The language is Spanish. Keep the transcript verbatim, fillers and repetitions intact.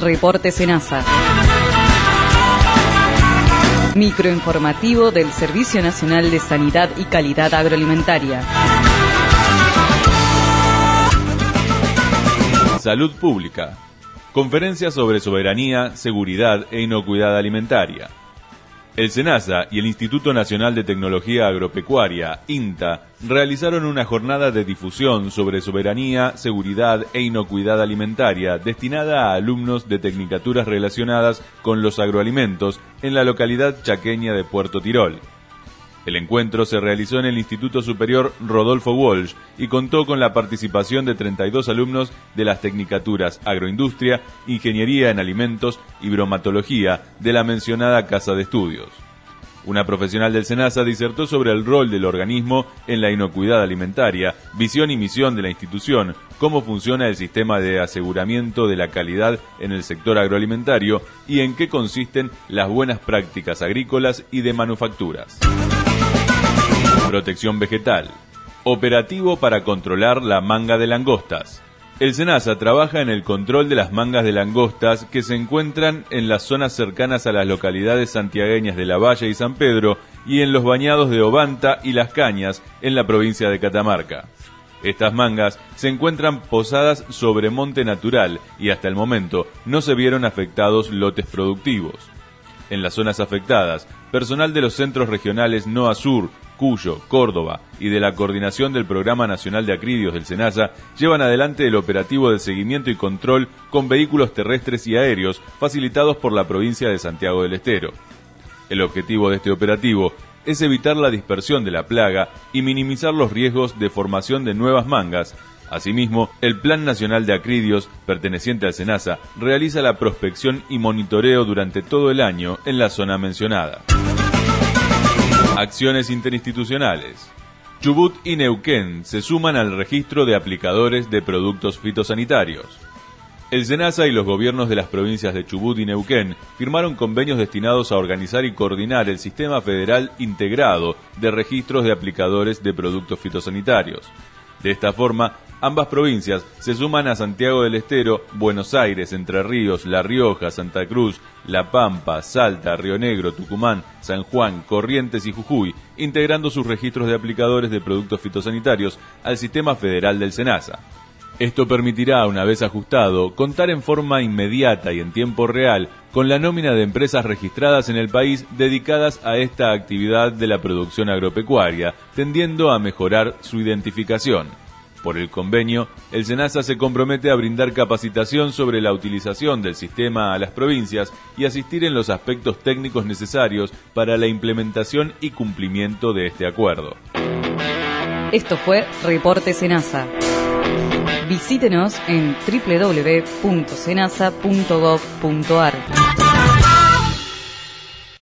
Reporte Senasa. Microinformativo del Servicio Nacional de Sanidad y Calidad Agroalimentaria. Salud Pública. Conferencia sobre soberanía, seguridad e inocuidad alimentaria. El SENASA y el Instituto Nacional de Tecnología Agropecuaria, INTA, realizaron una jornada de difusión sobre soberanía, seguridad e inocuidad alimentaria destinada a alumnos de tecnicaturas relacionadas con los agroalimentos en la localidad chaqueña de Puerto Tirol. El encuentro se realizó en el Instituto Superior Rodolfo Walsh y contó con la participación de treinta y dos alumnos de las tecnicaturas Agroindustria, Ingeniería en Alimentos y Bromatología de la mencionada Casa de Estudios. Una profesional del SENASA disertó sobre el rol del organismo en la inocuidad alimentaria, visión y misión de la institución, cómo funciona el sistema de aseguramiento de la calidad en el sector agroalimentario y en qué consisten las buenas prácticas agrícolas y de manufacturas. Protección vegetal. Operativo para controlar la manga de langostas. El SENASA trabaja en el control de las mangas de langostas que se encuentran en las zonas cercanas a las localidades santiagueñas de La Valle y San Pedro y en los bañados de Obanta y Las Cañas en la provincia de Catamarca. Estas mangas se encuentran posadas sobre monte natural y hasta el momento no se vieron afectados lotes productivos. En las zonas afectadas, personal de los centros regionales NOA Sur, Cuyo, Córdoba y de la coordinación del Programa Nacional de Acridios del SENASA llevan adelante el operativo de seguimiento y control con vehículos terrestres y aéreos facilitados por la provincia de Santiago del Estero. El objetivo de este operativo es evitar la dispersión de la plaga y minimizar los riesgos de formación de nuevas mangas. Asimismo, el Plan Nacional de Acridios, perteneciente al SENASA, realiza la prospección y monitoreo durante todo el año en la zona mencionada. Acciones interinstitucionales. Chubut y Neuquén se suman al registro de aplicadores de productos fitosanitarios. El SENASA y los gobiernos de las provincias de Chubut y Neuquén firmaron convenios destinados a organizar y coordinar el Sistema Federal Integrado de Registros de Aplicadores de Productos Fitosanitarios. De esta forma, ambas provincias se suman a Santiago del Estero, Buenos Aires, Entre Ríos, La Rioja, Santa Cruz, La Pampa, Salta, Río Negro, Tucumán, San Juan, Corrientes y Jujuy, integrando sus registros de aplicadores de productos fitosanitarios al sistema federal del SENASA. Esto permitirá, una vez ajustado, contar en forma inmediata y en tiempo real con la nómina de empresas registradas en el país dedicadas a esta actividad de la producción agropecuaria, tendiendo a mejorar su identificación. Por el convenio, el SENASA se compromete a brindar capacitación sobre la utilización del sistema a las provincias y asistir en los aspectos técnicos necesarios para la implementación y cumplimiento de este acuerdo. Esto fue Reporte SENASA. Visítenos en doble u doble u doble u punto senasa punto gov punto ar.